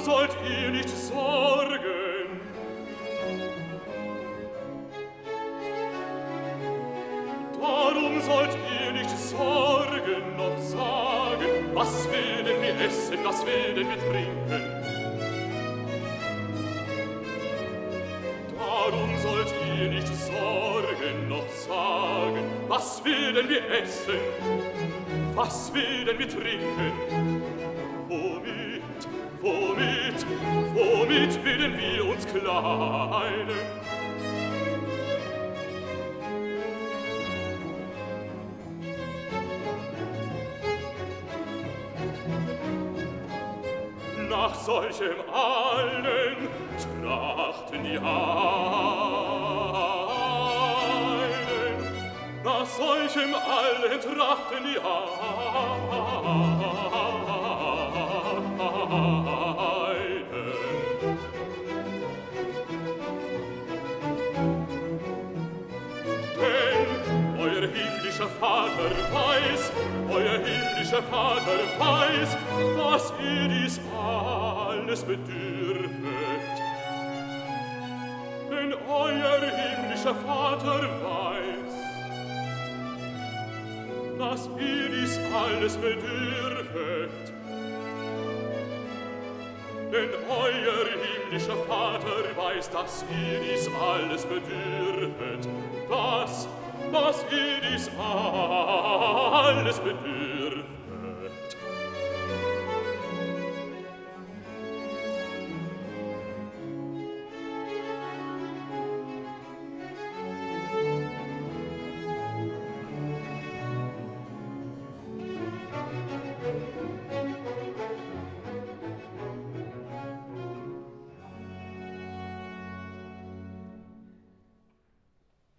sollt ihr nicht sorgen. Darum sollt ihr nicht sorgen noch sagen, was werden wir essen, was werden wir trinken. Darum sollt ihr nicht sorgen noch sagen, was werden wir essen, was werden wir trinken. Womit werden wir uns kleiden? Nach solchem allen trachten die einen. Nach solchem allen trachten die einen. Denn euer himmlischer Vater weiß, euer himmlischer Vater weiß, dass ihr dies alles bedürfet. Denn euer himmlischer Vater weiß, dass ihr dies alles bedürfet. Denn euer himmlischer Vater weiß, dass ihr dies alles bedürfet. Dass ihr dies alles bedürfet.